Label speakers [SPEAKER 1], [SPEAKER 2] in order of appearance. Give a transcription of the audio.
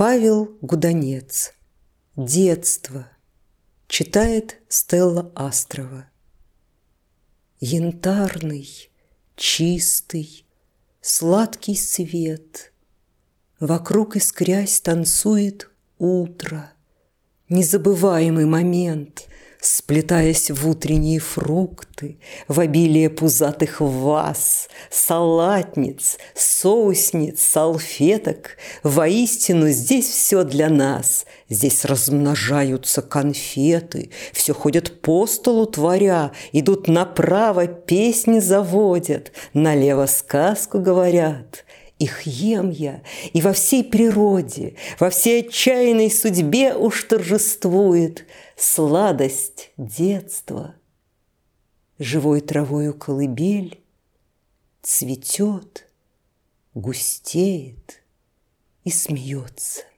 [SPEAKER 1] Павел Гуданец. Детство. Читает Стелла Астрова. Янтарный, чистый, сладкий свет. Вокруг искрясь танцует утро. Незабываемый момент, сплетаясь в утренние фрукты, в обилие пузатых ваз, салатниц, соусниц, салфеток. Воистину здесь все для нас. Здесь размножаются конфеты, все ходят по столу творя, идут направо, песни заводят, налево сказку говорят. Их ем я, и во всей природе, во всей отчаянной судьбе уж торжествует сладость детства. Живой травою колыбель цветет, густеет и смеется.